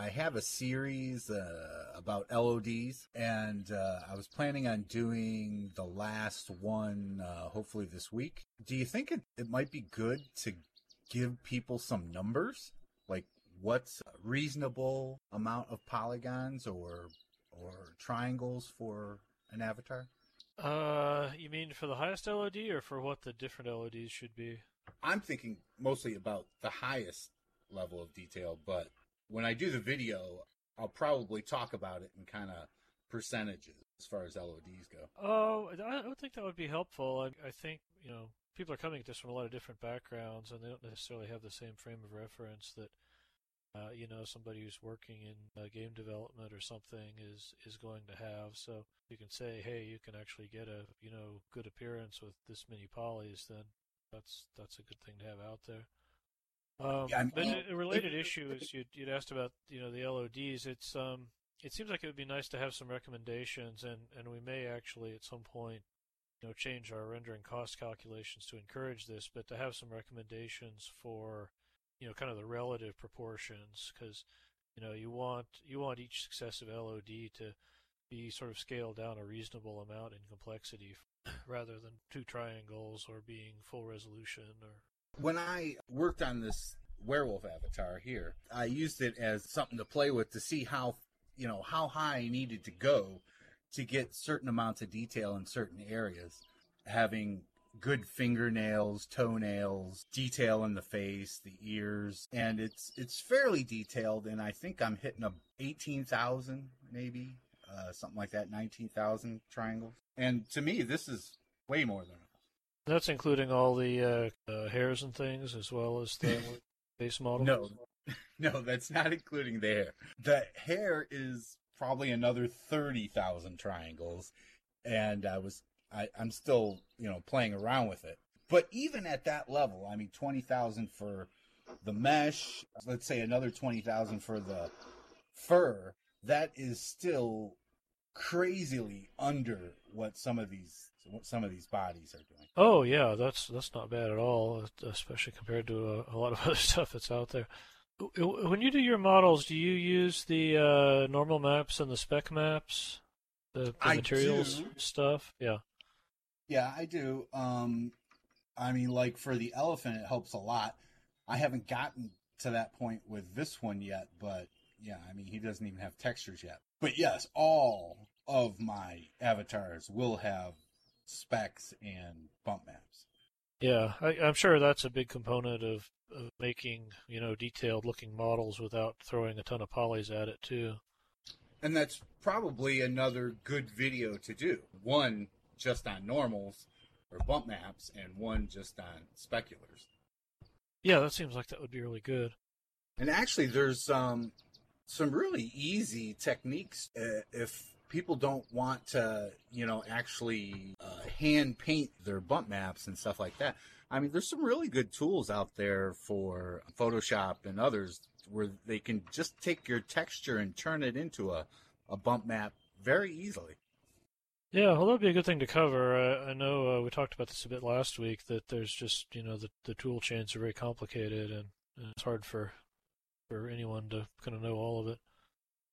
I have a series about LODs, and I was planning on doing the last one hopefully this week. Do you think it might be good to give people some numbers? Like, what's a reasonable amount of polygons or triangles for an avatar? You mean for the highest LOD or for what the different LODs should be? I'm thinking mostly about the highest level of detail, but when I do the video, I'll probably talk about it in kind of percentages as far as LODs go. Oh, I don't think that would be helpful. I think, people are coming at this from a lot of different backgrounds, and they don't necessarily have the same frame of reference that, somebody who's working in game development or something is going to have. So you can say, hey, you can actually get a, good appearance with this many polys, then that's a good thing to have out there. But a related issue is you'd asked about the LODs. It seems like it would be nice to have some recommendations, and we may actually at some point change our rendering cost calculations to encourage this, but to have some recommendations for kind of the relative proportions, because you want each successive LOD to be sort of scaled down a reasonable amount in complexity rather than two triangles or being full resolution or. When I worked on this werewolf avatar here, I used it as something to play with to see how high I needed to go to get certain amounts of detail in certain areas. Having good fingernails, toenails, detail in the face, the ears, and it's fairly detailed, and I think I'm hitting 18,000 maybe, something like that, 19,000 triangles. And to me, this is way more than enough. That's including all the hairs and things, as well as the base model? No, that's not including the hair. The hair is probably another 30,000 triangles, and I'm still, playing around with it. But even at that level, 20,000 for the mesh, let's say another 20,000 for the fur, that is still crazily under what some of these bodies are doing. Oh yeah, that's not bad at all, especially compared to a lot of other stuff that's out there. When you do your models, do you use the normal maps and the spec maps, the materials stuff? Yeah. Yeah, I do. Like for the elephant, it helps a lot. I haven't gotten to that point with this one yet, but yeah, he doesn't even have textures yet. But yes, all of my avatars will have specs and bump maps. Yeah, I'm sure that's a big component of making, detailed looking models without throwing a ton of polys at it too. And that's probably another good video to do. One just on normals or bump maps, and one just on speculars. Yeah, that seems like that would be really good. And actually, there's some really easy techniques if people don't want to, actually hand paint their bump maps and stuff like that. There's some really good tools out there for Photoshop and others where they can just take your texture and turn it into a bump map very easily. Yeah, well, that'd be a good thing to cover. I know we talked about this a bit last week, that there's just, the tool chains are very complicated, and it's hard for anyone to kind of know all of it.